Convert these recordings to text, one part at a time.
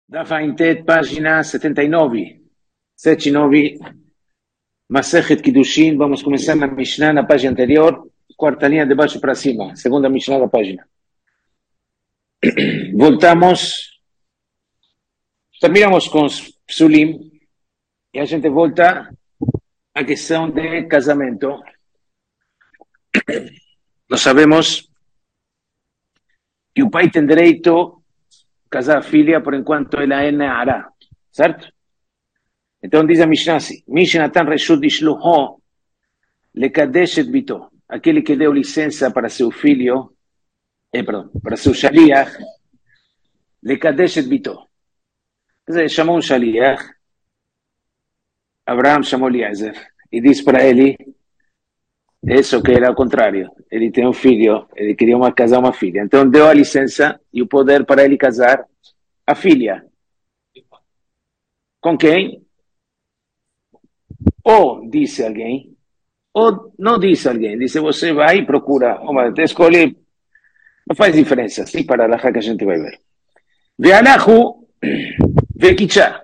Daf Aintet, página 79. 79, Masechet Kiddushin. Vamos começar na Mishnah, na página anterior, quarta linha de baixo para cima, segunda Mishnah da página. Voltamos, terminamos com os Psulim, e a gente volta à questão de casamento. Nós sabemos que o pai tem direito a casar a filha por enquanto ela é Ne'ará, certo? Então diz a Mishnah assim: Mishnah Natan Reshut Ishluho Lekadesh et Bito. Aquele que deu licença para seu filho, para seu Shaliach, Lekadesh et Bito. Quer dizer, chamou um Shaliach, Abraham chamou Eliezer, e disse para ele, isso que era ao contrário, ele tem um filho, ele queria casar uma filha, então deu a licença e o poder para ele casar a filha. Com quem? Ou disse alguém, ou não disse alguém, disse você vai e procura, escolhe, não faz diferença, assim para a que a gente vai ver. Ve'alahu ve'kichá.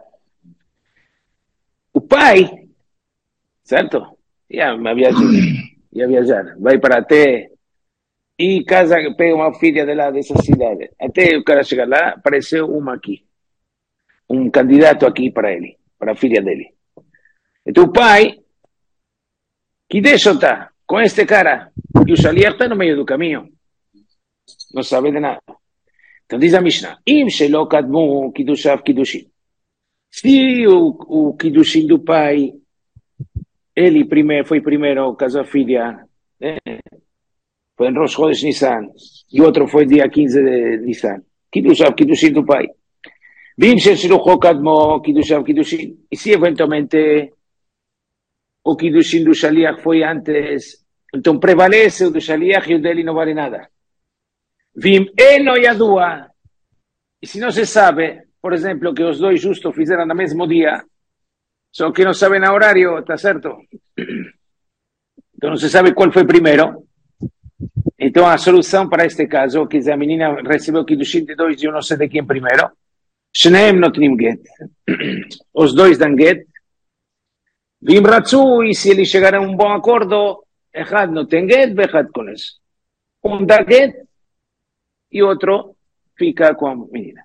O pai, certo? Ia viajar, vai para até e casa, pega uma filha de lá dessa cidade. Até o cara chegar lá, apareceu uma aqui, um candidato aqui para ele, para a filha dele. Então o pai, que deixa estar com este cara, e o Shaliach está no meio do caminho, não sabe de nada. Então diz a Mishnah, Im shelo kadmu kiddushav kiddushin. Se o kiddushin do pai, ele foi primeiro, casou a filha, foi em Rosh Chodesh Nissan, e outro foi dia 15 de Nissan. Kiddushin do pai. Vim shelo kadmu kiddushav kiddushin. E se eventualmente o kiddushin do Shaliach foi antes, então prevalece o do Shaliach e o dele não vale nada. Vim eno yadua. E se não se sabe, por exemplo, que os dois justos fizeram no mesmo dia, só que não sabem o horário, tá certo? Então não se sabe qual foi primeiro. Então a solução para este caso, que a menina recebeu o kiddushin de dois e eu não sei de quem primeiro, Shneim notnim get. Os dois dão get. Vim ratzu, e se eles chegaram a um bom acordo, Echad não tem get, Echad com isso. Um dá get e outro fica com a menina.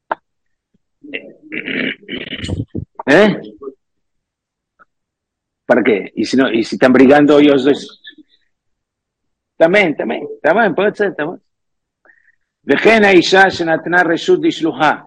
Para quê? E se estão brigando e os dois? Também, pode ser, também. וכן האישה שנתנה רשות לשלוחה.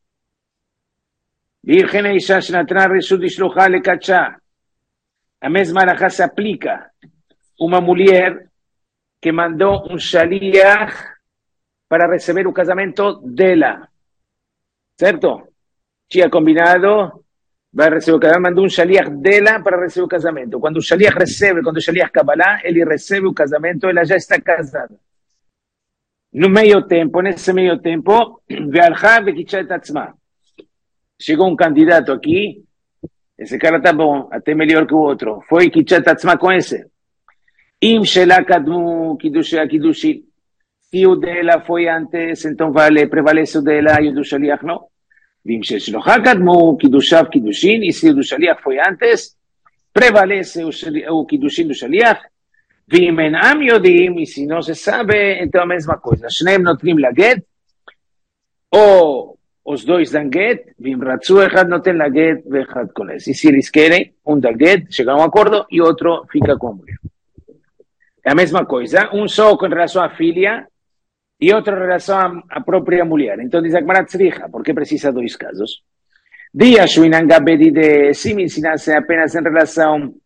וכן האישה שנתנה רשות לשלוחה לקדשה. A mesma alahá se aplica. Uma mulher que mandou um shaliach para receber o casamento dela. Certo? Tinha combinado, vai receber o casamento, mandou um shaliach dela para receber o casamento. Quando o shaliach recebe, quando o shaliach Kabbalah, ele recebe o casamento, ela já está casada. No meio tempo, nesse meio tempo, ve'alcha ve'kicha et atzma. Chegou um candidato aqui, esse cara tá bom, até melhor que o outro. Foi kicha et atzma com esse. Im shela kadmu kiddushei kiddushin. Se o dela foi antes, então prevalece o dela e o do shaliach não. Vim sheshlocha kadmu kiddushav kiddushin. E se o do shaliach foi antes, prevalece o kiddushin do shaliach. Vim enam yodim. E se não se sabe, então a mesma coisa. Shneim notrim la get. Ou os dois dão get. Vim ratzu, echad noten la get, echad com esse. E se eles querem, um dá get, chega a um acordo, e outro fica com a mulher. É a mesma coisa, um só com relação à filha e outro em relação à própria mulher. Então diz a Gemara tzricha, porque precisa dois casos. Dia shuinangabedi de se me ensinasse apenas em relação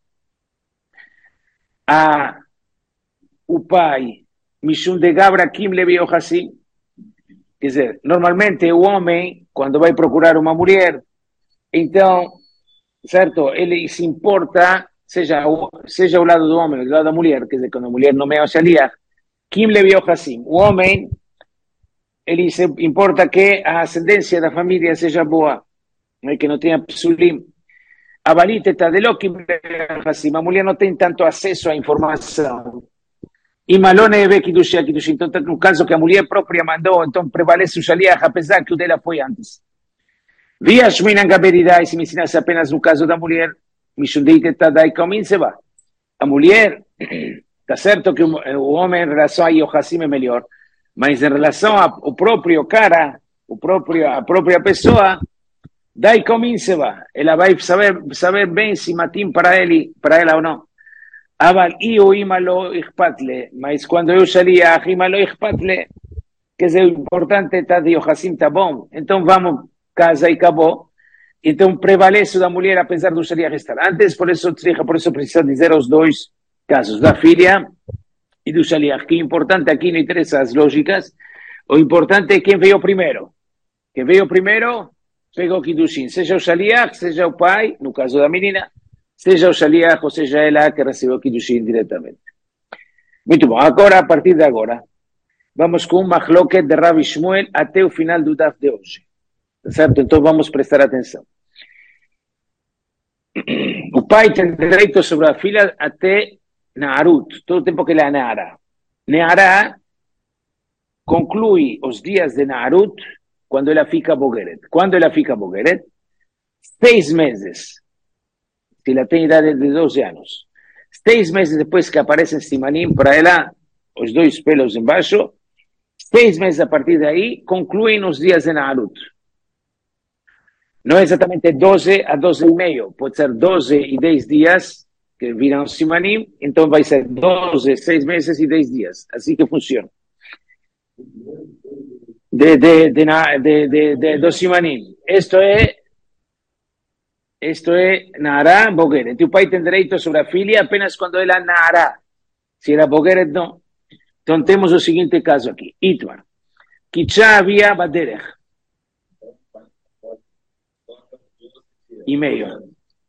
a o pai, mishum de gabra kim levi ochassim. Quer dizer, normalmente o homem, quando vai procurar uma mulher, então, certo, ele se importa, seja o lado do homem, ou do lado da mulher, quer dizer, quando a mulher nomeia o shaliach, kim levi ochassim. O homem, ele se importa que a ascendência da família seja boa, que não tenha psulim. A baliteta de lo kim levi ochassim. A mulher não tem tanto acesso à informação. E malone ve kiddushin. Então, no caso que a mulher própria mandou, então prevalece o shaliach, apesar que o dela foi antes. Via Shminan Gaberidai, se me ensinasse apenas no caso da mulher, Mishundeit Tadai Kaumin se vai. A mulher, tá certo que o homem em relação a Yohassim é melhor, mas em relação ao próprio cara, a própria pessoa, Dai Kaumin se vai. Ela vai saber bem se matim para ela ou não. Aval o imalo ichpatle, mas quando eu shalia imalo ichpatle, quer dizer, o importante está de Yohassim tá bom, então vamos, casa e acabou. Então prevalece da mulher apesar do sharia restar. Antes, por isso precisa dizer os dois casos, da filha e do sharia. Que importante aqui não interessa as lógicas, o importante é quem veio primeiro. Quem veio primeiro, pegou o Kiddushin, seja o sharia, seja o pai, no caso da menina, seja o shaliach ou seja ela que recebeu o Kiddushin diretamente. Muito bom, agora, a partir de agora, vamos com uma machloket de Rabi Shmuel até o final do daf de hoje. Certo? Então vamos prestar atenção. O pai tem direito sobre a filha até Naarut, todo o tempo que ela é Naara. Naara conclui os dias de Naarut quando ela fica Bogeret. Quando ela fica Bogeret, 6 meses. Se ela tem idade de 12 anos. 6 meses depois que aparecem Simanim para ela, os dois pelos embaixo, 6 meses a partir daí, concluem os dias de Naarut. Não é exatamente 12 a 12 e meio, pode ser 12 e 10 dias que viram Simanim, então vai ser 12, 6 meses e 10 dias. Assim que funciona. Do Simanim. Isto é Naará, Bogeret. O pai tem direito sobre a filha apenas quando ela Naará. Se era Bogeret, não. Então temos o seguinte caso aqui. Itmar. Kitcha havia Baderech. E meio.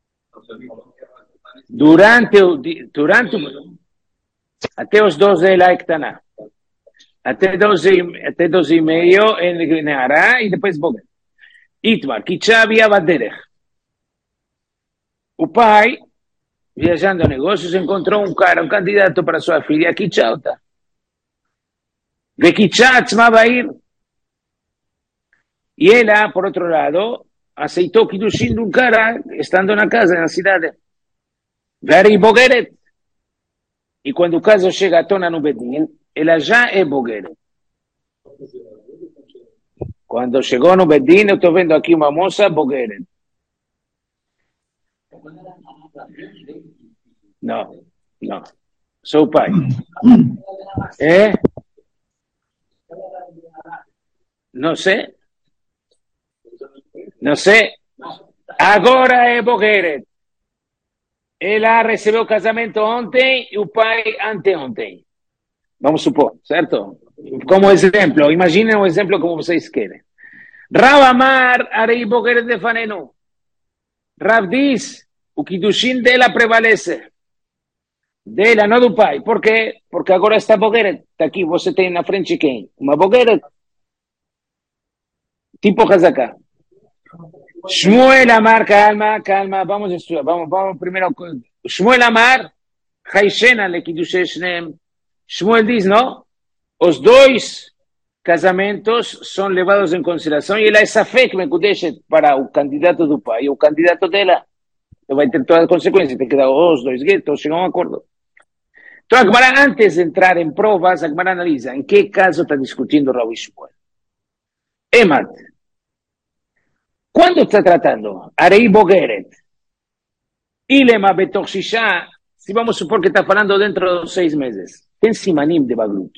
Até os 12 ela é Ktaná. Até 12 e meio em Naará e depois Bogeret. Itmar. Kitcha havia Baderech. O pai, viajando a negócios, encontrou um candidato para sua filha, Kitchauta. Vekitchat Mabair. E ela, por outro lado, aceitou Kiddushin de um cara, estando na casa, na cidade. Veri Bogeret. E quando o caso chega à tona no Bedin, ela já é Bogeret. Quando chegou no Bedin, eu estou vendo aqui uma moça Bogeret. Não. Sou o pai. É? Não sei. Agora é Bogeret. Ela recebeu o casamento ontem e o pai anteontem. Vamos supor, certo? Como exemplo, imaginem um exemplo como vocês querem. Rav Amar Arei Bogeret de Fanenu. Rav diz, o Kiddushin dela prevalece. Dela, não do pai. Por quê? Porque agora está Bogeret. Está aqui, você tem na frente quem? Uma Bogeret. Tipo Hazaká. Shmuel Amar, calma, vamos estudar. Vamos primeiro. Shmuel Amar, Haishena le Kiddushei Shneem. Shmuel diz, não? Os dois casamentos são levados em consideração e ela é safek mekudeshet para o candidato do pai e o candidato dela. Vai ter todas as consequências, tem que dar os dois guetos, chegar a um acordo. Então, a Gemara, antes de entrar em provas, a Gemara analisa em que caso está discutindo Rabi Shmuel. Emat, quando está tratando Arei Bogeret, Ilema Betoxishá, se vamos supor que está falando dentro de 6 meses, tem Simanim de Bagrut.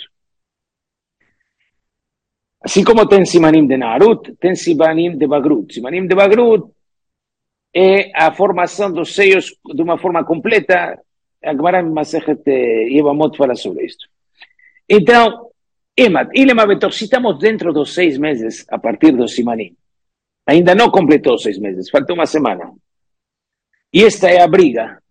Assim como tem Simanim de Naarut, tem Simanim de Bagrut. Simanim de Bagrut é a formação dos seios de uma forma completa. A Gemara Masechet Yevamot fala sobre isso. Então, se estamos dentro dos 6 meses a partir do Simanim, ainda não completou 6 meses, falta uma semana. E esta é a briga.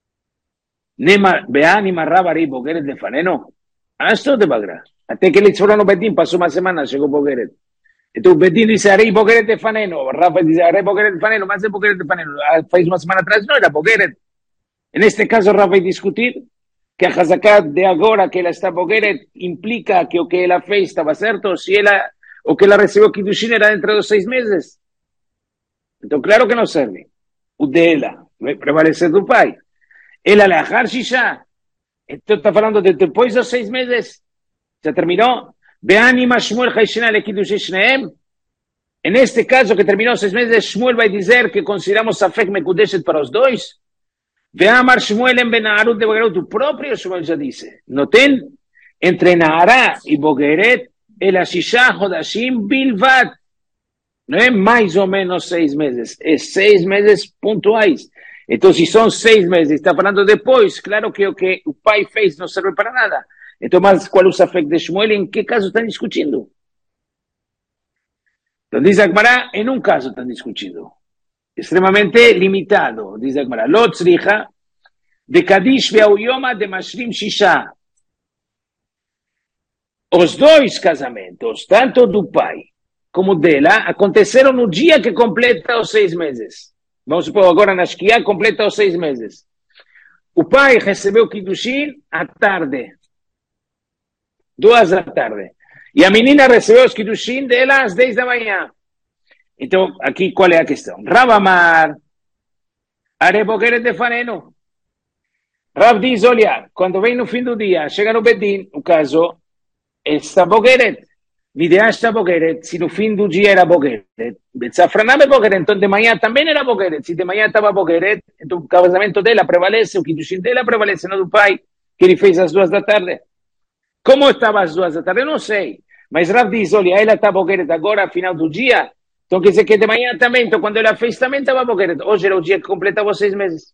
Be'anima Rabarei Bogeret de Faneno. Estou de Bagra. Até que eles foram no Bedin, passou uma semana, chegou Bogeret. Então o Bedin disse Arei Bogeret de Faneno. Rafa diz Arei Bogeret de Faneno, mas é Bogeret de Faneno. Faz uma semana atrás, não era Bogeret. Neste caso, Rafa vai discutir que a Hazaká de agora, que ela está Bogeret, implica que o que ela fez estava certo, se ela, o que ela recebeu Kiddushin era dentro dos 6 meses. Então, claro que não serve. O dela vai prevalecer do pai. Ela leachar shisha. Então, está falando de depois dos 6 meses. Já terminou? Be'anima Shmuel Haishina Lekidush Shneem. Neste caso, que terminou 6 meses, Shmuel vai dizer que consideramos Safek Mekudeshet para os dois. Ve'amar Shmuel em Benarut de Bogerut. O próprio Shmuel já disse. Não tem entre Nahará e Bogeret el Shisha Hodashim Bilvat. Não é mais ou menos 6 meses. É 6 meses pontuais. Então, se são 6 meses, está falando depois, claro que o que o pai fez não serve para nada. Então, mas qual é o Safek de Shmuel? Em que caso estão discutindo? Então, diz a Gemara, em um caso estão discutindo. Extremamente limitado, diz a Gemara. Lo tzricha de Kadish ve'auyoma de Mashrim Shisha. Os dois casamentos, tanto do pai como dela, aconteceram no dia que completa os 6 meses. Vamos supor, agora na Shkia completa os 6 meses. O pai recebeu Kiddushin à tarde. 2 da tarde. E a menina recebeu os Kiddushin dela às 10 da manhã. Então, aqui qual é a questão? Rav Amar, Arebogeret de Faneno. Rav diz, olha, quando vem no fim do dia, chega no Bedin, o caso, está Bogeret. Videasta Bogeret, se no fim do dia era Bogeret. Betzafranam é Bogeret, então de manhã também era Bogeret. Se de manhã estava Bogeret, então o casamento dela prevalece, o Kiddushin dela prevalece, não do pai, que ele fez às 2 da tarde. Como estava às 2 da tarde? Eu não sei. Mas Rav diz, olha, ela está Bogeret agora, final do dia, então quer dizer que de manhã também, então quando ela fez também estava Bogeret. Hoje era o dia que completava os 6 meses.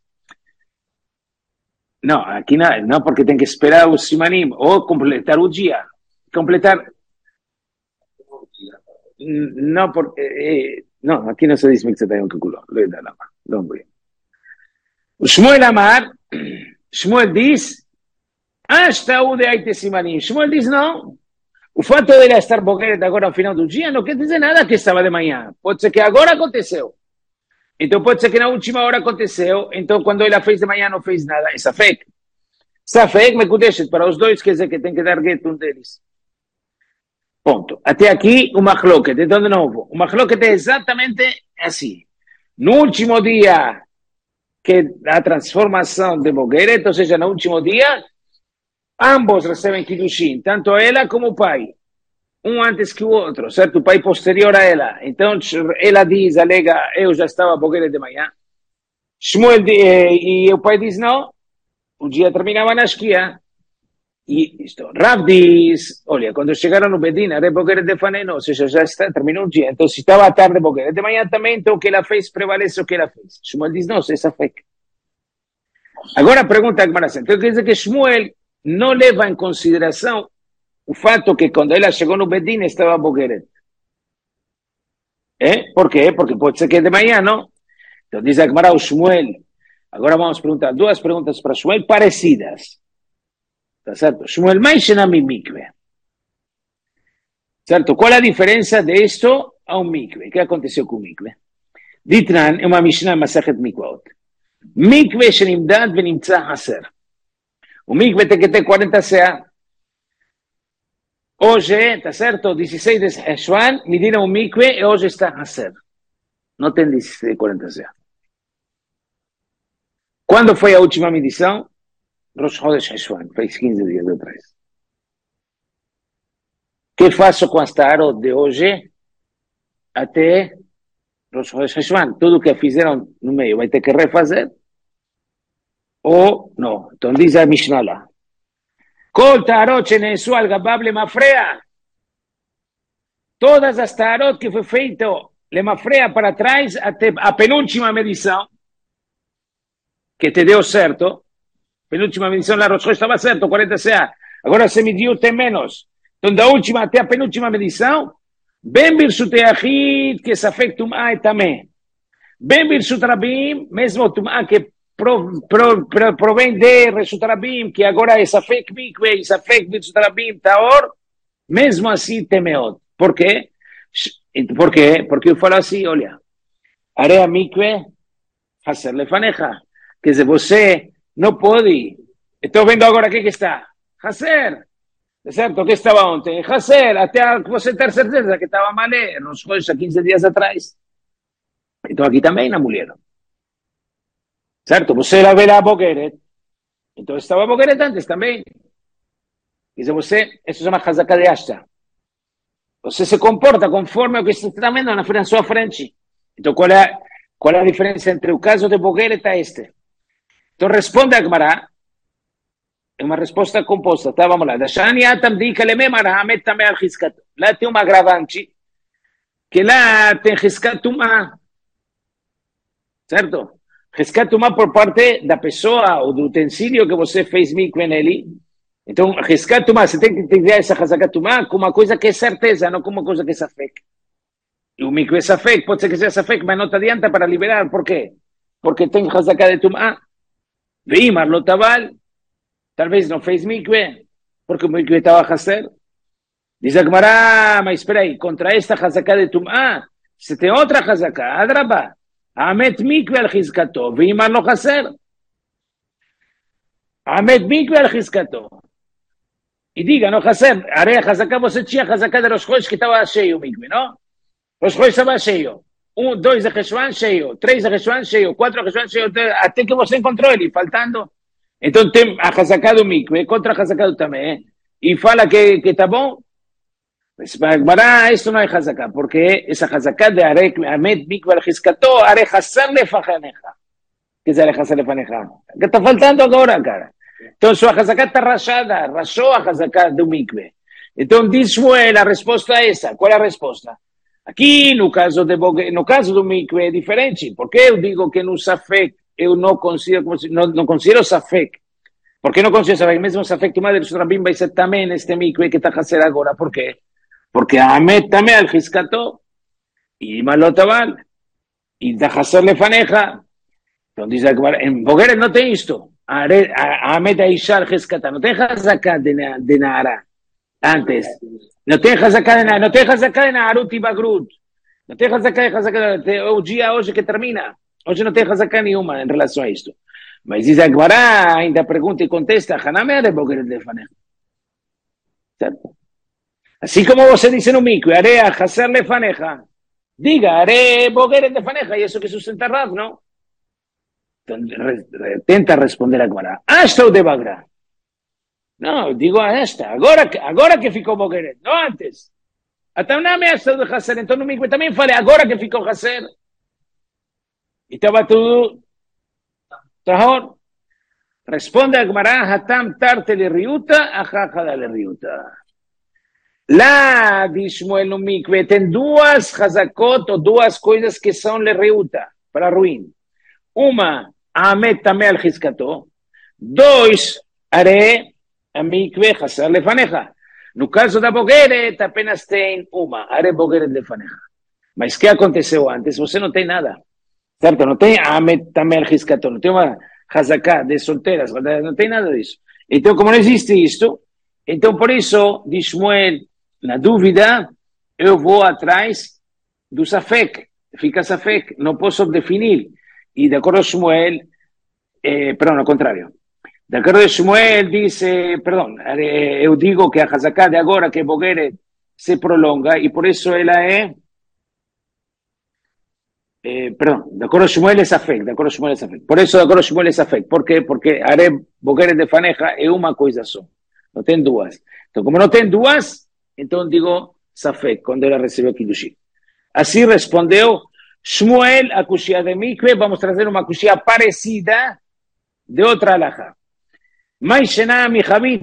Não, aqui não, porque tem que esperar o Simanim, ou completar o dia. Completar... No, porque, no, aquí no se dice Mixatayom Kukulo. Lo da lama. Lo voy. Shmuel Amar, Shmuel diz, hasta o de Aite Simanim. Shmuel diz, não. O fato de ela estar Bogeret agora no final do dia não quer dizer nada que estava de manhã. Pode ser que agora aconteceu. Então pode ser que na última hora aconteceu. Então quando ela fez de manhã não fez nada. É Safek. Safek, Mekudeshet, para os dois, quer dizer que tem que dar gueto um deles. Ponto. Até aqui, o machloket. Então, de novo, o machloket é exatamente assim. No último dia que a transformação de Bogeret, ou seja, no último dia, ambos recebem Kiddushin, tanto ela como o pai. Um antes que o outro, certo? O pai posterior a ela. Então, ela diz, alega, eu já estava Bogeret de manhã. Shmuel e o pai diz, não, o dia terminava na Shkia. E isto, Rav diz, olha, quando chegaram no Bedin, era Bogeret de Faneno, ou seja, já está, terminou o dia. Então, se estava à tarde Bogeret de manhã também, então o que ela fez prevalece o que ela fez. Shmuel diz, não, é Safek. Agora pergunta a Gemara, então quer dizer que Shmuel não leva em consideração o fato que quando ela chegou no Bedin estava Bogeret. Por quê? Porque pode ser que de manhã, não? Então diz a Gemara, o Shmuel. Agora vamos perguntar 2 perguntas para Shmuel parecidas. Tá certo? Shmuel Maishenami Mikve. Certo? Qual a diferença de isto a um mikve? O que aconteceu com o mikve? Ditran é uma Mishnah Masachet Mikvaot. Mikve shenimdad venimtza haser. O mikve tem que ter 40 CA. Hoje, tá certo? 16 de Heshvan, mediram o mikve e hoje está haser. Não tem 16 de 40 CA. Quando foi a última medição? Rosh Chodesh Heshvan, faz 15 dias atrás. O que faço com as tarot de hoje até Rosh Chodesh Heshvan? Tudo que fizeram no meio vai ter que refazer? Ou não? Então diz a Mishnah lá. Kol tarot shenesu al gabab lemafrea. Todas as tarot que foi feito lemafrea para trás até a penúltima medição, que te deu certo, penúltima medição lá, Rosh Chodesh estava certo, 40 CA. Agora se mediu, tem menos. Então, da última até a penúltima medição, Ben Birsut Yachid, que Safek Tum'a e Tameh. Ben Birsut Rabim, mesmo Tum'a que provém de Reshut Rabim, que agora é Safek Mikve, Safek Birsut Rabim, Taor, mesmo assim Temeot. Por quê? Por quê? Porque eu falo assim, olha, Area Mikve, Haser Lefaneja. Quer dizer, você não pode. Estou vendo agora o que está. Haser. Certo? O que estava ontem? Haser. Até você ter certeza que estava malé. Nos coisas há 15 dias atrás. Então aqui também na mulher. Certo? Você la vê a Bogeret. Então estava Bogeret antes também. Quer dizer, você, isso se chama Hazaká de Ashta. Você se comporta conforme o que você está vendo na sua frente. Então qual é a diferença entre o caso de Bogeret e este? Então responde a Gemara. É uma resposta composta, tá? Vamos lá. Dashani atam di kaleme marahamet tameh al chizkat. Lá tem uma agravante, que lá tem chizkat tumah, certo? Chizkat tumah por parte da pessoa ou do utensílio que você fez mikve nele. Então, chizkat tumah, você tem que entender essa chizkat tumah como uma coisa que é certeza, não como uma coisa que é safek. E o mikve safek, pode ser que seja safek, mas não te adianta para liberar. Por quê? Porque tem chizkat de tumah. Veimar lo tabal. Talvez não fez mikve, porque o mikve estava a fazer. Diz a Gemara, mas espera aí, contra esta hazaká de Tum'ah, se tem outra hazaká, adraba, amet mikve al chizkato, veimar lo hazer. Amet mikve al chizkato. E diga, não hazer, arei a hazaká, você tinha a hazaká de Rosh Chodesh que estava cheio o mikve, não? Rosh Chodesh estava cheio. 2 de Reshvan cheio, 3 de Reshvan cheio, 4 de Reshvan cheio, até que você encontrou ele, faltando. Então tem a hazaká do mikve contra a hazaká do também, e fala que está bom. Mas para Gemara, isso não é hazaká, porque essa hazaká de arei amet mikve al chizkato, arei haser lefanecha. Que dizer arei haser lefanecha? Que está faltando agora, cara. Então sua hazaká está rachada, rachou a hazaká do mikve. Então diz Shmuel, a resposta é essa. Qual é a resposta? Aqui, no caso do mikve, é diferente. Porque eu digo que no safek, eu não considero, não considero safek. Por que não considero safek? Mesmo safek, tu madre, Rabim vai ser também neste mikve que está a fazer agora. Por quê? Porque Amet também al chizkato, e malotaval, e da haser lefaneja. Então diz agora, em Bogeret não tem isto. Amet aisha al chizkata, não tem hazaká de Nahara. Antes. Não tem hazaká de Nahara, não tem hazaká de Naharut e Bagrut. Não tem hazaká de o dia hoje que termina. Hoje não tem hazaká nenhuma em relação a isto. Mas diz agora, ainda pergunta e contesta, Haname de Bogeret lefaneja. Certo? Assim como você disse no mikve, arei a haser lefaneja. Diga, arei Bogeret lefaneja, e isso que sustenta Rav, não? Tenta responder a Gemara. Hasta o de Bagra. Não, digo a esta. Agora que ficou Bogeret, não antes. Até não me hasta o de haser. Então no mikve também falei, agora que ficou haser. E estava tudo tahor. Responde a Gemara, hatam tarte le riuta, ajajada le riuta. Lá, diz Shmuel no mikve, tem duas hazakot, ou duas coisas que são lereuta, para ruim. Uma, amet tameh al chizkato. 2, are a mikve haser lefaneja. No caso da Bogeret, apenas tem uma, are Bogeret lefaneja. Mas o que aconteceu antes? Você não tem nada. Certo? Não tem amet tameh al chizkato, não tem uma hazaká de solteiras, não tem nada disso. Então, como não existe isto, então por isso, diz Shmuel, na dúvida, eu vou atrás do safek. Fica safek, não posso definir. E de acordo com Shmuel, perdão, ao contrário. De acordo com Shmuel, diz, eu digo que a hazaká de agora, que é Bogeret, se prolonga, e por isso ela é... perdão, de acordo com Shmuel é safek, de acordo com Shmuel é safek. Por isso, de acordo com Shmuel é safek. Por quê? Porque are Bogeret de faneja é uma coisa só. Não tem duas. Então, como não tem duas, então digo safek, quando ela recebeu Kiddushim. Assim respondeu Shmuel a Kushia de mikve. Vamos trazer uma Kushia parecida de outra alahá. Mas Shená Mihavit.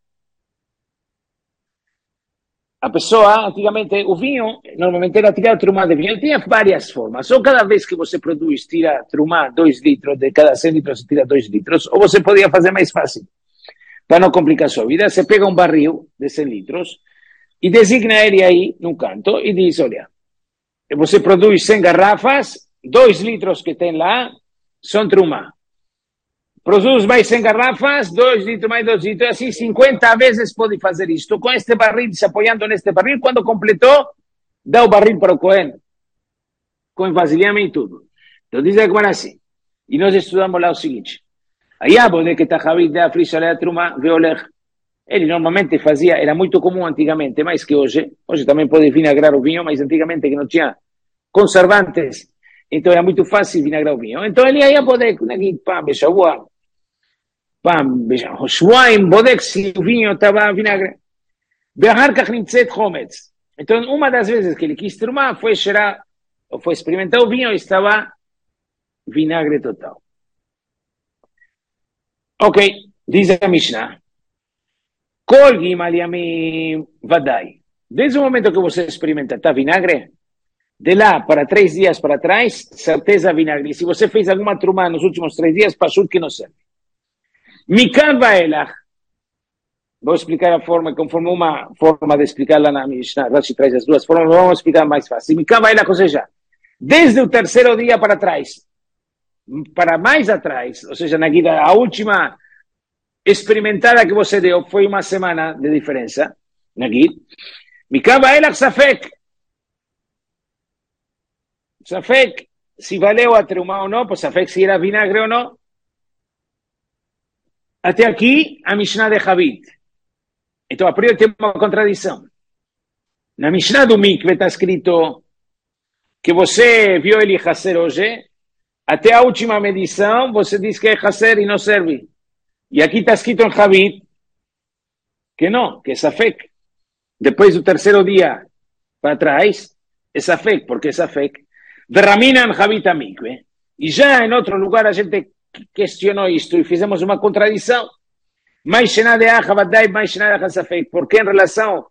A pessoa, antigamente, o vinho, normalmente era tirar trumá de vinho. Ele tinha várias formas. Ou cada vez que você produz, tira trumá 2 litros, de cada 100 litros, você tira 2 litros. Ou você podia fazer mais fácil. Para não complicar a sua vida, você pega um barril de 100 litros e designa ele aí num canto e diz, olha, você produz 100 garrafas, 2 litros que tem lá são trumá. Produz mais 100 garrafas, 2 litros mais 2 litros, assim 50 vezes pode fazer isto, com este barril, se apoiando neste barril, quando completou, dá o barril para o Cohen, com vasilhame e tudo. Então diz agora assim, e nós estudamos lá o seguinte, היה בודק את החבית להפריש עליה תרומה והולך. Ele normalmente fazia, era muito comum antigamente, mais que hoje também pode vinagrar o vinho, mas antigamente que não tinha conservantes então era muito fácil vinagrar o vinho. Então ele ia poder, pam, beshavua, pam, שבועיים, בודק se o vinho estava vinagre. ואחר כך נמצאת חומץ. Então, uma das vezes que ele quis trumar foi cheirar, ou foi experimentar o vinho e estava vinagre total. Ok, diz a Mishnah. Kol gimal yamim vadai. Desde o momento que você experimenta, está vinagre? De lá para 3 dias para trás, certeza vinagre. E se você fez alguma trumá nos últimos 3 dias, pashut que não serve. Mikan vaelach. Vou explicar a forma, conforme uma forma de explicar lá na Mishnah. Rashi traz as duas formas, vamos explicar mais fácil. Mikan vaelach, ou seja, desde o terceiro dia para trás, para mais atrás, ou seja, na guida, a última experimentada que você deu foi uma semana de diferença, na guida. Mikan vaelach safek. Safek, se valeu a trumá ou não, pues safek se era vinagre ou não. Até aqui, a Mishnah de Havit. Então, a priori tem uma contradição. Na Mishnah do Mikve está escrito que você viu ele Hasser hoje, até a última medição, você diz que é Hasser e não serve. E aqui está escrito em Havit que não, que é Safek. Depois do terceiro dia para trás, é Safek, porque é Safek. Derraminan Havit a Mikve. E já em outro lugar a gente questionou isto e fizemos uma contradição. Mais Shená de Acha, Vadai, mais Shená de Acha Safek. Porque em relação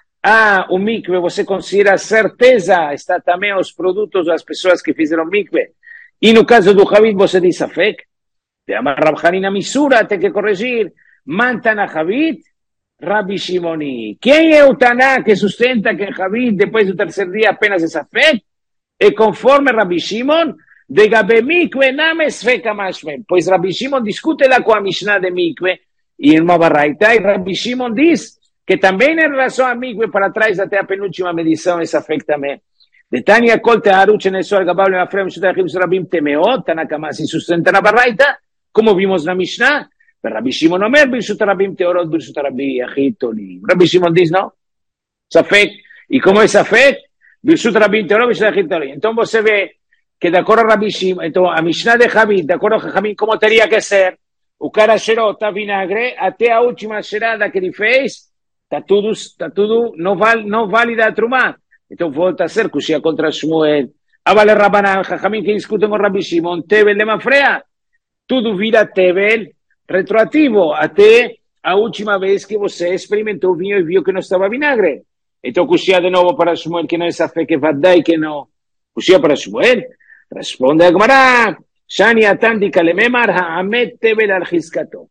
ao mikve, você considera certeza, está também os produtos das pessoas que fizeram mikve. E no caso do Havit, você diz Safek. Te ama Rabhanina Misura, tem que corrigir. Mantana Havit, Rabbi Shimoni. Quem é o Taná que sustenta que Havit, depois do terceiro dia, apenas é Safek? E conforme Rabbi Shimon, de Gabe Mikve, Names Feka Mashmem. Pois Rabbi Shimon discute lá com a Mishnah de Mikve, e em uma barraita, e Rabbi Shimon diz que também em relação a Mikve, para trás até a penúltima medição, essa Safek também. De Tanya Kol Teharu Chenesor Gabal Meafrem Shutachim Rabim Temeot, Tanakama se sustenta na barraita, como vimos na Mishnah, Rabbi Shimon Omer, Birshut Rabim Teorot, Birshut Rabbi Achitoli. Rabbi Shimon diz, não? Safek. E como é Safek? Birshut Rabim Teorot, Birshut Achitoli. Então você vê que de acordo a Rabbi Shimon, então a Mishnah de Havit, de acordo a Havit, como teria que ser? O cara cheirou, está vinagre, até a última cheirada que ele fez, está tudo não válida a trumá. Então volta a ser Kushia contra Shmuel. Avale Rabanan, Jajamim que discutem com Rabbi Shimon, Tevel de Mafrea, tudo vira Tevel retroativo, até a última vez que você experimentou o vinho e viu que não estava vinagre. Então Kushia de novo para Shmuel, que não é Safek, que Vadai, que não. Kushia para Shmuel, responde a Gemara. Shani Atan Kalememar Haamet Tevel al Hiskato.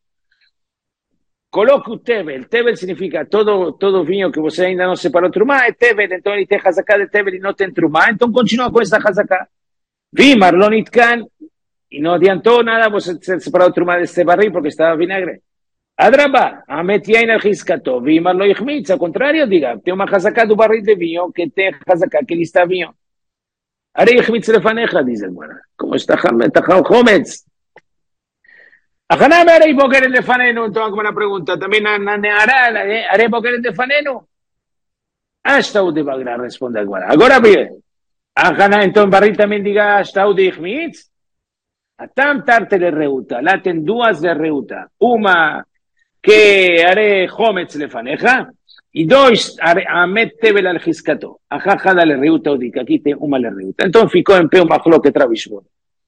Coloque o Tevel. Tevel significa todo vinho que você ainda não separou trumá, é Tevel. Então ele tem Hazaká de Tevel e não tem trumá. Então continua com essa Hazaká. Vimar Lonitkan. E não adiantou nada você separar o trumá deste barril porque estava vinagre. Adraba. Haamet Yain al Hiskato. Vimar Lo Ichmitz. Ao contrário, diga. Tem uma Hazaká do barril de vinho que tem Hazaká que ele está vinho. הרי החמיץ לפניך, דיז הגמרא, כמו שאתה חומץ. החנם הרי בוגרת לפנינו, então הגמרא pregunta, também na Neará, הרי בוגרת לפנינו? Hasta o de Bagra, responde a Gemara. Agora bem, החנם, então barril também diga, hasta o de החמיץ? הטעם תרתי לרעותה, lá tem duas de reuta, uma que הרי חומץ לפניך, e dois, Amet Tevel al Hiskato. Ajajada le reuta odica. Aqui tem uma le reuta. Então ficou em pé uma flor que travishbou.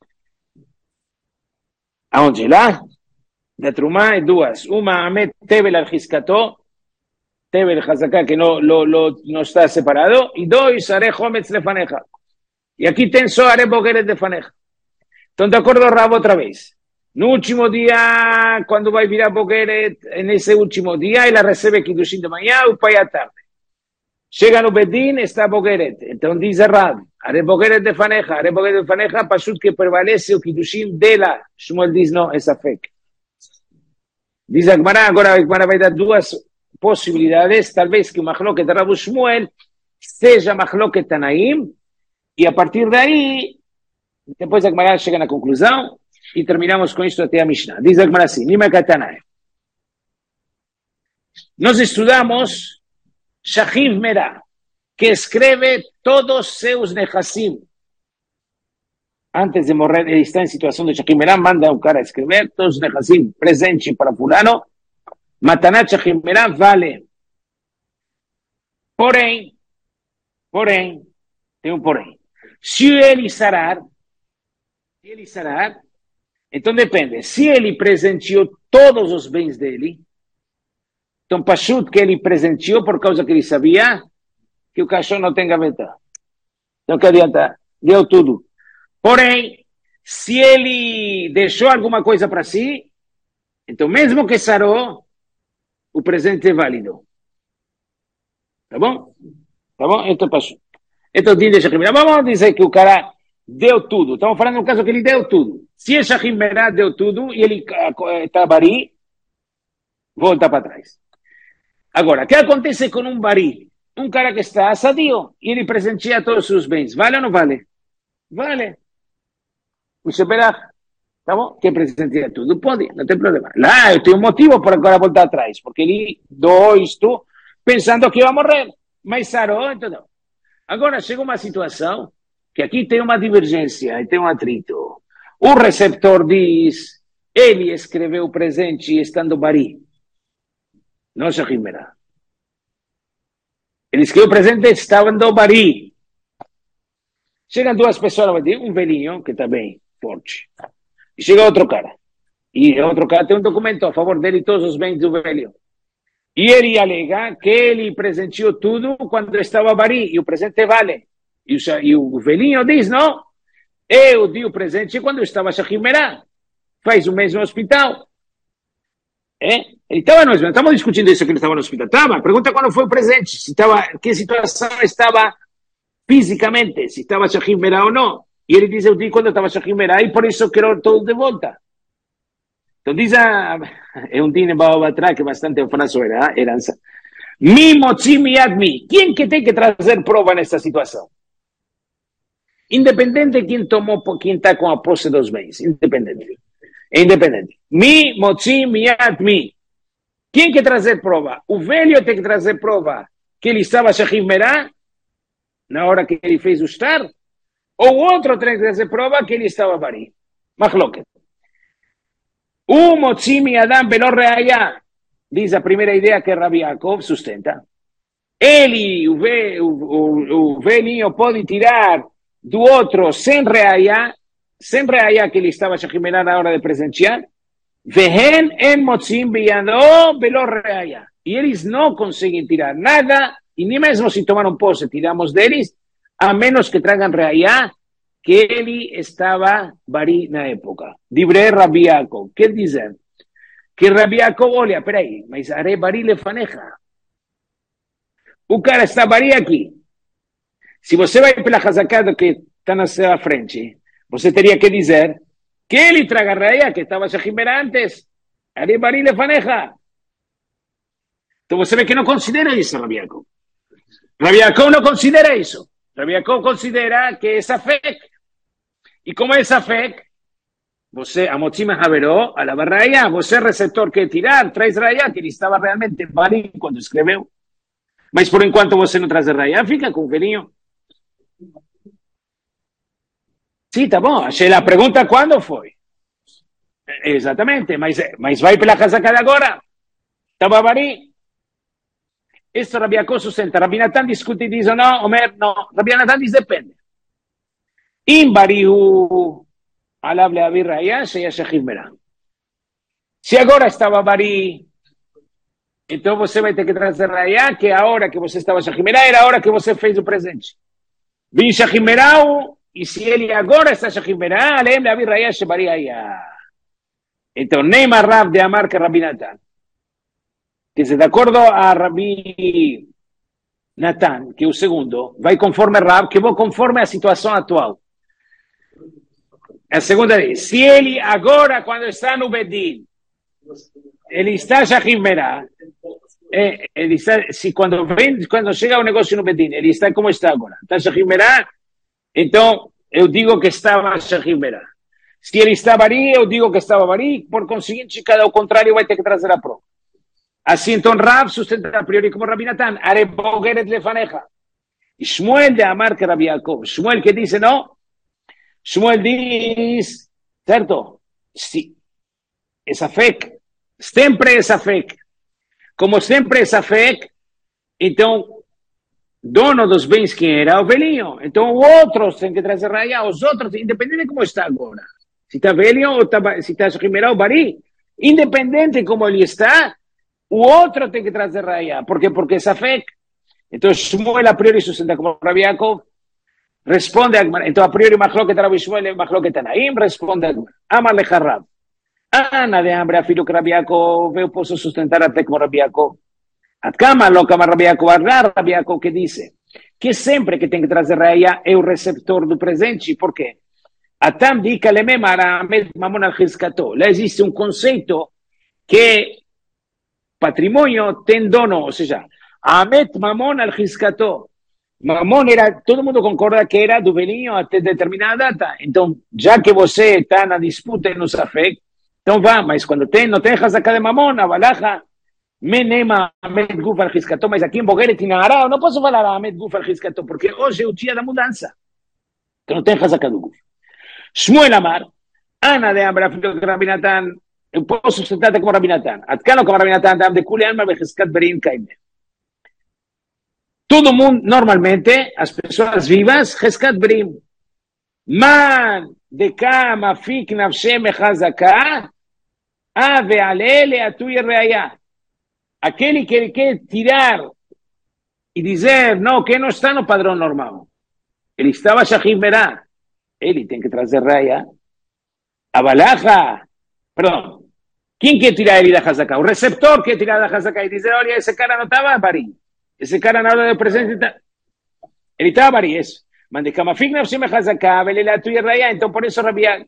Aonde lá? Da Trumá é duas. Uma Amet Tevel al Hiskato. Tevel Hazaká que não está separado. E dois, Are Hometz lefaneja. E aqui tem só Are Bogeret lefaneja. Então de acordo Rabo outra vez. No último dia, quando vai virar Bogeret, nesse último dia, ela recebe Kiddushin de manhã e o pai à tarde. Chega no Bedin, está Bogeret. Então diz errado. Are Bogeret de Faneja. Are Bogeret de Faneja, pashut que prevalece o Kiddushin dela. Shmuel diz não, é Safek. Diz a Gemara, agora a Gemara vai dar duas possibilidades. Talvez que o Machloket de Rabu Shmuel seja Machloket Tanaim. E a partir daí, depois a Gemara chega na conclusão. E terminamos com isso até a Mishnah. Diz a Gemara assim, Nima Katanae. Nós estudamos Shachiv Merah, que escreve todos seus Nechassim. antes de morrer, ele está em situação de Shahim Merah, manda o cara escrever, todos os Nechassim, presente para fulano, Matanat Shahim Merah vale. Porém, tem um porém. Se ele sarar, então depende. Se ele presenteou todos os bens dele, então Pashut que ele presenteou por causa que ele sabia que o cachorro não tem gaveta. Então que adianta? Deu tudo. Porém, se ele deixou alguma coisa para si, então mesmo que sarou, o presente é válido. Tá bom? Tá bom? Então Pashut. Então deixa que vamos dizer que o cara deu tudo. Estamos falando do caso que ele deu tudo. Se é Shahim Merah deu tudo e ele está bari, volta para trás. Agora, o que acontece com um bari? Um cara que está sadio e ele presenteia todos os seus bens. Vale ou não vale? Vale. Tá bom? Que presenteia tudo. Pode, não tem problema. Lá, eu tenho um motivo para agora voltar atrás. Porque ele doou isto pensando que ia morrer. Mas sarou, então não. Agora, chega uma situação que aqui tem uma divergência e tem um atrito. O receptor diz, ele escreveu o presente estando bari. Não Shahim Merah. Ele escreveu o presente estando bari. Chegam duas pessoas, um velhinho, que está bem forte. E chega outro cara. E outro cara tem um documento a favor dele, todos os bens do velho. E ele alega que ele presenteou tudo quando estava bari, e o presente vale. E o velhinho diz, não, eu dei o presente quando eu estava Shahim Merah. Faz um mês no hospital. Ele estava no hospital. Estamos discutindo isso que ele estava no hospital. Estava. Pergunta quando foi o presente. Se estava, que situação estava fisicamente. Se estava Shahim Merah ou não. E ele diz, eu dei quando eu estava Shahim Merah e por isso eu quero todo de volta. Então diz é um time atrás que bastante frase era herança. Mi mochi miad mi. Quem que tem que trazer prova nessa situação? Independente de quem está com a posse dos bens. Independente. Mi mochi miad mi. Quem que trazer prova? O velho tem que trazer prova que ele estava Shahim Merah na hora que ele fez o shtar? Ou o outro tem que trazer prova que ele estava bari? Machloket. O mochi miadam belor reaya, diz a primeira ideia que Rabi Yaakov sustenta. Ele, o velhinho, pode tirar do outro sem reaya que ele estava Shahim Merah na hora de presentear. Vehen en mochim biyado belor reaya. E eles não conseguem tirar nada, e nem mesmo se tomaram posse, tiramos deles, a menos que tragam reaya que ele estava bari na época. Dibre Rabi Yaakov. Quer dizer? Que Rabi Yaakov, olha, peraí, mas are bari lefaneja. O cara está bari aqui. Se você vai pela Hazaká que está na sua frente, você teria que dizer que ele traga reia que estava Shahim Merah antes. Are bari lefaneja. Então você vê que não considera isso, Rabi Yaakov. Rabi Yaakov não considera isso. Rabi Yaakov considera que é safek. E como é safek, você, a mochima haveró, a la barraia, você receptor que tirar, traz raia, que ele estava realmente bari quando escreveu. Mas por enquanto você não traz raia, fica com o velhinho. Sim, tá bom. Achei a pergunta quando foi. Exatamente, mas vai pela casaca de agora. Estava bari. Isso Rabi Yaakov sustenta. Rabi Natan discute e diz, não, Omer, não. Rabi Natan diz, depende. Im barihu alab leavir raya, seja Shahim Merah. Se agora estava bari, então você vai ter que trazer raya, que a hora que você estava Shahim Merah era a hora que você fez o presente. Vim Shahim Merah, e se ele agora está Shahim Merah, alem leavir raya, shebari haya. Então, nem mais Rav de Amar que Rabi Natan. Que se de acordo a Rabi Natan, que o segundo, vai conforme Rav, que vou conforme a situação atual. A segunda vez, se ele agora, quando está no Bedin, ele está Shahim Merah, ele está, se quando chega o negócio no Bedin, ele está como está agora, está Shahim Merah, então eu digo que estava Shahim Merah. Se ele está bari, eu digo que estava bari, por conseguinte, cada ao contrário vai ter que trazer a prova. Assim, então, Rav sustenta a priori como Rabi Natan, are bogeret lefaneja. Shmuel de Amar que Rabi Yaakov. Shmuel que dice, não, Shmuel diz, certo? Sim, essa fake, sempre essa fake. Como sempre essa fake, então, dono dos bens quem era? O velhinho. Então, outros têm que trazer raia, os outros, independente de como está agora. Se está velho ou se está rimeral bari, independente de como ele está, o outro tem que trazer raia. Por quê? Porque essa fake. Então, Shmuel a priori sustenta como Rabi Yaakov, responde a Gemara. Então, a priori, Machloket Rabbi Shmuel, Machloket Tanaim, responde a Gemara. Amar lecha Rab. Ana de hambre, afilo que Rabbi Yaakov, eu posso sustentar até como Rabbi Yaakov. Atcama, louca, Rabbi Yaakov que dice que sempre que tem que trazer raia é o receptor do presente. Por quê? Atam dica lememara amet mamon al chizkato. Lá existe um conceito que patrimônio tem dono, ou seja, amet mamon al chizkato. Mamon era, todo mundo concorda que era do velhinho até determinada data. Então, já que você está na disputa e no safek, então vá, mas quando tem, não tem hazaká de mamon, a balaja, menema amet guf al chizkato, mas aqui em Bogueret e Nahará, eu não posso falar amet guf al chizkato, porque hoje é o dia da mudança. Então não tem hazaká do guf. Shmuel Amar, Ana de Ambra, filho de Rabi Natan, eu posso sustentar como Rabi Natan. Atkano como Rabi Natan, dam de Kuli Alma, Becheskat Berim Kaime. Todo mundo, normalmente, as pessoas vivas, Cheskat Berim. Man, de Kama, Fik, Nafshem, Chazaka, Ave, Alele, Atu e Reaya. Aquele que ele quer tirar e dizer, não, que não está no padrão normal. Ele estava Shahim Berá. Ele tem que trazer raia. A balaja, perdão, quem quer tirar ele da Hazaká? O receptor quer tirar da Hazaká e dizer, olha, esse cara não estava bari. Esse cara na hora do presente, ele estava bari, isso. Mas de Kamafik não se me Hazaká, ele lá tuia raia, então por isso Rabia,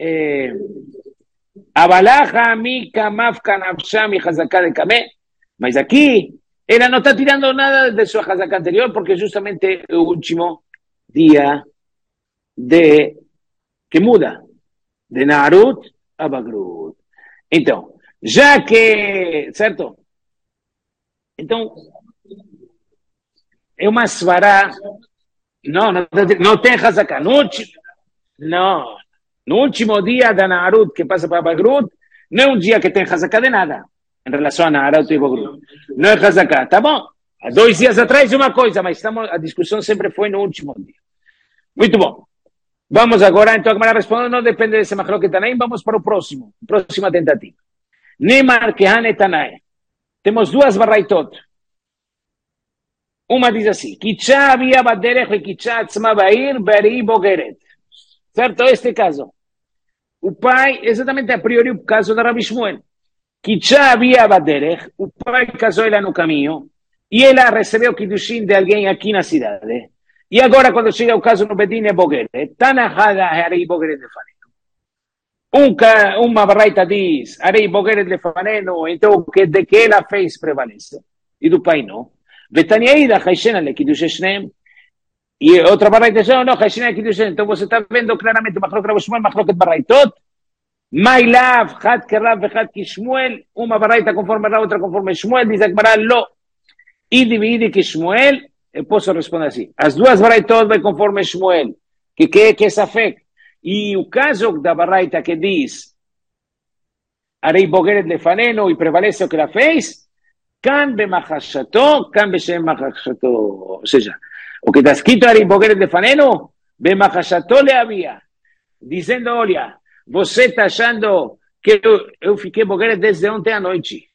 a balaja, mi Kamaf, Kanafsham e Hazaká de Kamé, mas aqui, ela não está tirando nada de sua Hazaká anterior, porque justamente o último dia de que muda de Narut a Bagrut. Então, já que, certo? Então, é uma svará, não tem Hazaká. No último dia da Narut que passa para Bagrut, não é um dia que tem Hazaká de nada, em relação a Narut e Bagrut. Não é Hazaká, tá bom? Há 2 dias atrás uma coisa, mas a discussão sempre foi no último dia. Muito bom. Vamos agora, então, a Gemara responde, não depende desse Machloket Tanaim, vamos para o próximo, próxima tentativa. Neymar Kehan et Tanae. Temos 2 barraitot. Uma diz assim, Kitcha havia baderech e Kitcha atzma bair beri bogeret. Certo? Este caso. O pai, exatamente a priori o caso da Rabi Shmuel. Kitcha havia baderech, o pai casou ela no caminho, e ela recebeu Kiddushin de alguém aqui na cidade. E agora, quando chega o caso no Bedin, é Bogueret. Tanahada Arei Bogueret de Faneno. Uma barraita diz, Arei Bogueret de Faneno, então de que ela fez prevalece. E do pai não. Betaniaida, Haishena, le Kiddusheshnem. E outra barraita diz, não, Haishena, Kiddusheshnem. Então você está vendo claramente, Machlok Rav Shmuel, Machlok Barraitot. Mailav, Had Kerav, Had Kishmuel. Uma barraita conforme a outra, conforme Shmuel, diz Akbará, lo. E divide Kishmuel. Eu posso responder assim. As 2 baraitot vai conforme Shmuel, que é Safek. E o caso da baraita que diz Arei Bogueret lefaneno e prevalece o que ela fez, kan bemachashato, kan beshem machashato. Ou seja, o que está escrito Arei Bogueret lefaneno, bemachashato le havia. Dizendo, olha, você está achando que eu fiquei Bogueret desde ontem à noite.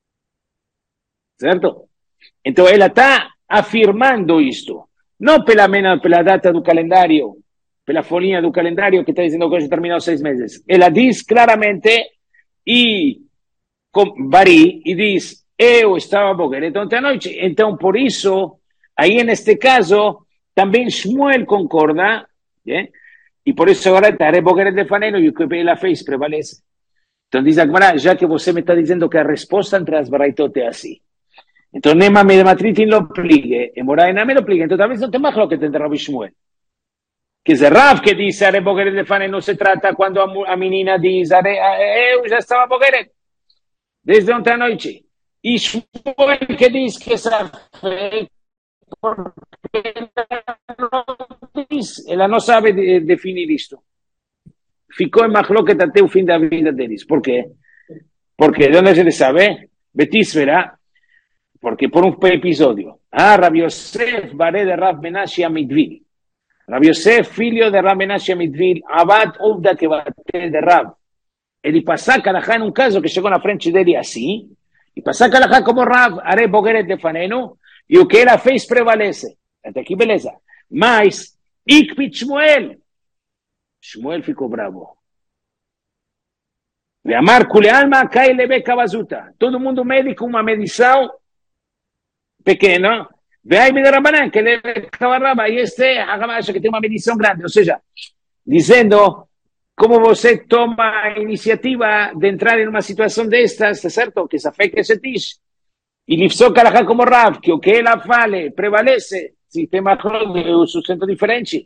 Certo? Então ela está afirmando isto, não pela data do calendário, pela folhinha do calendário que está dizendo que hoje terminou 6 meses. Ela diz claramente e bari e diz, eu estava Bogueret ontem à noite. Então, por isso, aí neste caso, também Shmuel concorda, e por isso agora está Bogueret de Faneno e o que ela fez prevalece. Então diz a Gemara, já que você me está dizendo que a resposta entre as baraitot é assim. Então, Nema me matritin lo pligue, e Moraina me lo pligue. Então, talvez não tem mais que entre Rabbi Shmuel. Que é Rav que diz, Are Bogueret de Faneno, se trata quando a menina diz, eu já estava Bogueret, desde ontem à noite. E Shmuel que diz que essa fé, porque ela não sabe definir isto. ficou em Mahloket até o fim da vida deles. Por quê? Porque, de onde a gente sabe? Betis verá, porque por um episódio. Rav Yosef, baré de Rav Menashe Amidvil. Rav Yosef, filho de Rav Menashe Amidvil, abad Ovda que bateu de Rav. Ele passa a Kalahá em um caso que chegou na frente dele assim, e passa a Kalahá como Rav, Are Bogeret de Fanenu, e o que ela fez prevalece. Até aqui, beleza. Mas, Ikpit Shmuel. Shmuel ficou bravo. Veamar Kulealma, Kailebe Kabazuta. Todo mundo médico, uma medição pequena. Veai Midarabanan, que ele Kabaraba, e este acha que tem uma medição grande. Ou seja, dizendo como você toma a iniciativa de entrar em uma situação destas, certo? Que essa fé que se diz. E Lifsou Kalahá como Rav, que o que ela fale prevalece. Se tem um sustento diferente.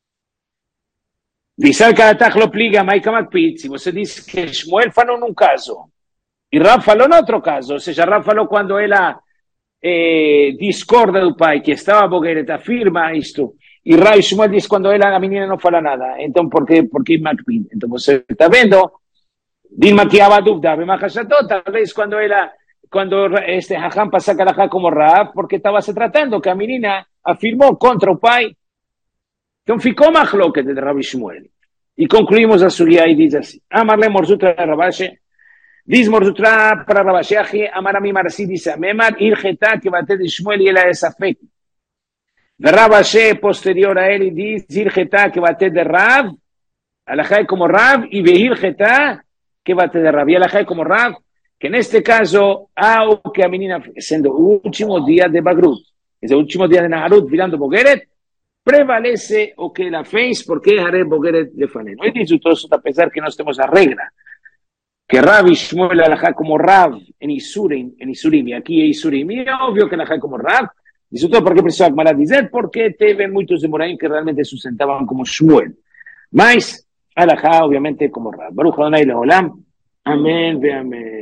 Visar Kalatach lo pliga, Maika Makpit, se você diz que Shmuel falou num caso, e Rav falou no outro caso, ou seja, Rav falou quando ela discorda do pai, que estava Bogeret, afirma isto, e Rav Shmuel diz quando a menina não fala nada, então por que Makpit? Então você está vendo, Dilma que há dúvida, talvez quando este Hacham passa a Kalahá como Rav, porque estava se tratando que a menina afirmou contra o pai. Então ficou Mahloket de Rabi Shmuel. E concluímos a Sugia e diz assim: Amarle Morzutra Rabashi, diz Morzutra para Rabashi, Amarami Marasi diz Amemar, Ilcheta que bate de Shmuel e ela é Safek. Rabashi posterior a ele diz Ilcheta que bate de Rav, Alajai como Rav, e Veilcheta que bate de Rav, e Alajai como Rav, que neste caso, ao que a menina, sendo o último dia de Bagrut, é o último dia de Naharut, virando Bogeret, prevalece o que ela fez, porque Haré Bogeret de Faneno. E diz todo isso, apesar que nós temos a regra, que Rav Shmuel alajá como Rav em Isurim, e aqui é Isurim, e é óbvio que alajá como Rav, diz tudo porque precisava Agmará dizer, porque teve muitos de Moraim que realmente sustentavam como Shmuel. Mas, alajá, obviamente, como Rav. Baruch Adonai Leolam. Amém, ve amém.